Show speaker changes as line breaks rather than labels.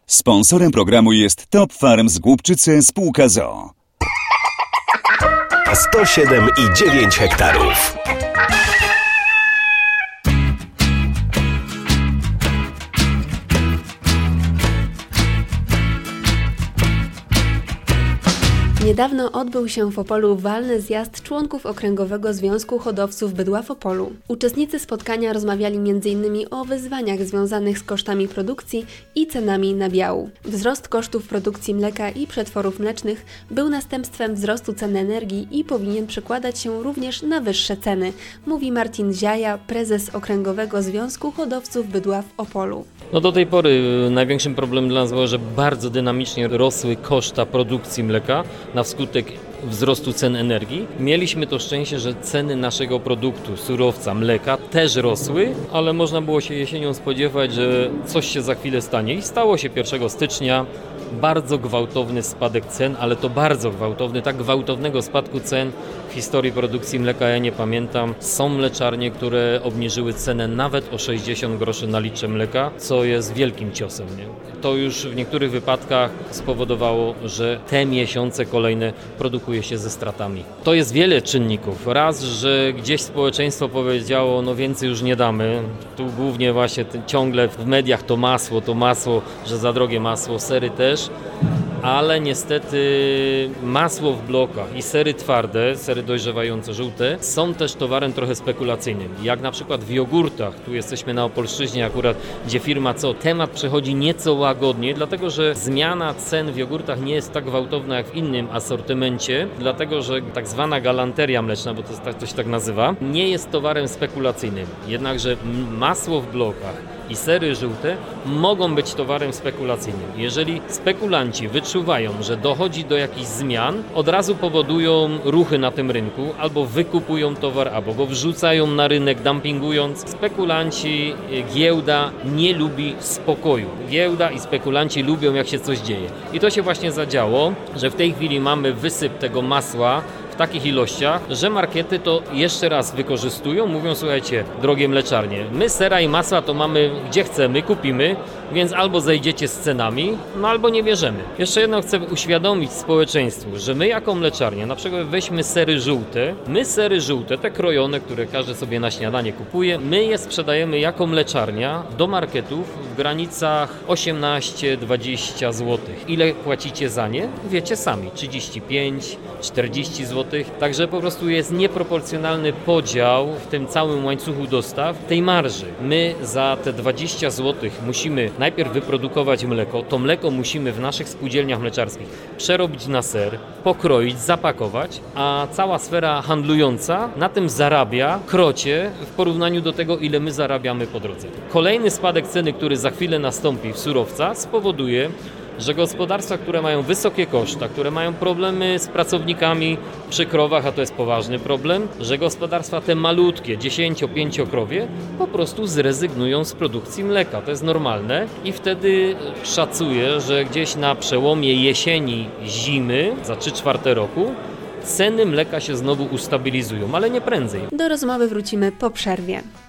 Sponsorem programu jest Top Farm z Głubczyce spółka z o.o.
107,9 hektarów.
Niedawno odbył się w Opolu walny zjazd członków Okręgowego Związku Hodowców Bydła w Opolu. Uczestnicy spotkania rozmawiali m.in. o wyzwaniach związanych z kosztami produkcji i cenami nabiału. Wzrost kosztów produkcji mleka i przetworów mlecznych był następstwem wzrostu cen energii i powinien przekładać się również na wyższe ceny, mówi Marcin Ziaja, prezes Okręgowego Związku Hodowców Bydła w Opolu.
Do tej pory największym problemem dla nas było, że bardzo dynamicznie rosły koszta produkcji mleka na skutek wzrostu cen energii. Mieliśmy to szczęście, że ceny naszego produktu, surowca, mleka też rosły, ale można było się jesienią spodziewać, że coś się za chwilę stanie i stało się 1 stycznia. Bardzo gwałtowny spadek cen, ale to bardzo gwałtowny, tak gwałtownego spadku cen w historii produkcji mleka ja nie pamiętam. Są mleczarnie, które obniżyły cenę nawet o 60 groszy na litrze mleka, co jest wielkim ciosem. Nie? To już w niektórych wypadkach spowodowało, że te miesiące kolejne produkuje się ze stratami. To jest wiele czynników. Raz, że gdzieś społeczeństwo powiedziało, no więcej już nie damy. Tu głównie właśnie ciągle w mediach to masło, że za drogie masło, sery też. Ale niestety masło w blokach i sery twarde, sery dojrzewające, żółte, są też towarem trochę spekulacyjnym. Jak na przykład w jogurtach, tu jesteśmy na Opolszczyźnie akurat, gdzie firma temat przechodzi nieco łagodniej, dlatego że zmiana cen w jogurtach nie jest tak gwałtowna jak w innym asortymencie, dlatego że tak zwana galanteria mleczna, bo to się tak nazywa, nie jest towarem spekulacyjnym. Jednakże masło w blokach i sery żółte mogą być towarem spekulacyjnym. Jeżeli spekulanci wyczuwają, że dochodzi do jakichś zmian, od razu powodują ruchy na tym rynku, albo wykupują towar, albo go wrzucają na rynek, dumpingując. Spekulanci, giełda nie lubi spokoju. Giełda i spekulanci lubią, jak się coś dzieje. I to się właśnie zadziało, że w tej chwili mamy wysyp tego masła w takich ilościach, że markety to jeszcze raz wykorzystują, mówią, słuchajcie, drogie mleczarnie, my sera i masła to mamy gdzie chcemy, kupimy, więc albo zejdziecie z cenami, albo nie bierzemy. Jeszcze jedno chcę uświadomić społeczeństwu, że my jako mleczarnia, na przykład weźmy sery żółte, te krojone, które każdy sobie na śniadanie kupuje, my je sprzedajemy jako mleczarnia do marketów w granicach 18-20 zł. Ile płacicie za nie? Wiecie sami, 35, 40 zł. Także po prostu jest nieproporcjonalny podział w tym całym łańcuchu dostaw tej marży. My za te 20 zł musimy najpierw wyprodukować mleko. To mleko musimy w naszych spółdzielniach mleczarskich przerobić na ser, pokroić, zapakować, a cała sfera handlująca na tym zarabia krocie w porównaniu do tego, ile my zarabiamy po drodze. Kolejny spadek ceny, który za chwilę nastąpi w surowca, spowoduje, że gospodarstwa, które mają wysokie koszta, które mają problemy z pracownikami przy krowach, a to jest poważny problem, że gospodarstwa te malutkie, 10-5-krowie, po prostu zrezygnują z produkcji mleka. To jest normalne i wtedy szacuję, że gdzieś na przełomie jesieni, zimy, za 3/4 roku, ceny mleka się znowu ustabilizują, ale nie prędzej.
Do rozmowy wrócimy po przerwie.